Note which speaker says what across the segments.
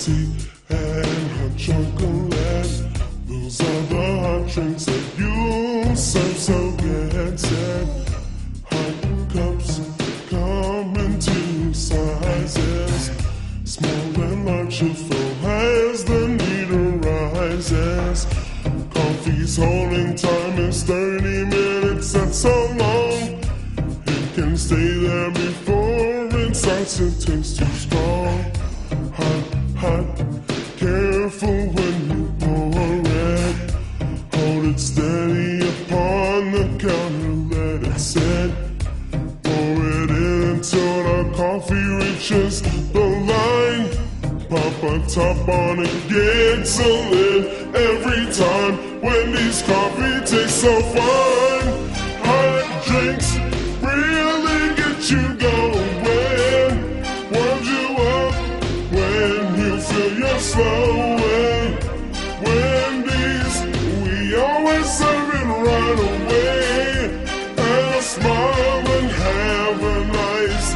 Speaker 1: tea and hot chocolate. Those are the hot drinks that you serve, so get set. Hot cups come in two sizes, small and large to fill as the need arises. Coffee's holding time is 30 minutes, that's so long. It can stay there before it starts to taste too strong. Hot, hot, careful when you pour it. Hold it steady upon the counter, let it sit. Pour it in until the coffee reaches the line. Pop a top on it, gets a lid every time. Wendy's coffee tastes so fine. Hot drinks really get you going, warms you up when you feel you're slowing. Wendy's, we always serve it right away. And a smile and have a nice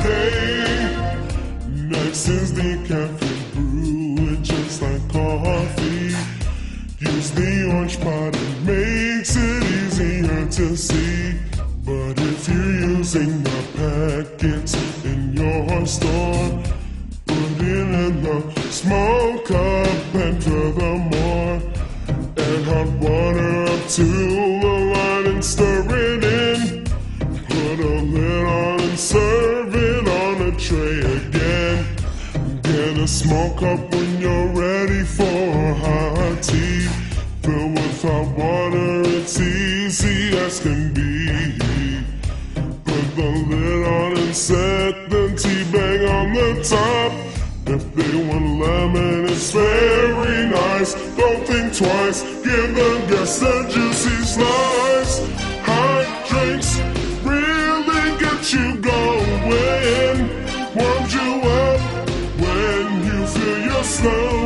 Speaker 1: day. Next is decaf. Just like coffee, use the orange pot, it makes it easier to see. But if you're using the packets in your store, put it in the small cup and furthermore, add hot water up to the line and stir it in. Put a lid on and serve it on a tray again. Get a small cup when you're ready for hot tea. Fill with hot water, it's easy as can be. Put the lid on and set the tea bag on the top. If they want lemon, it's very nice. Don't think twice, give the guests a juicy slice. Hot drinks really get you going, warms you up when you feel you're slow.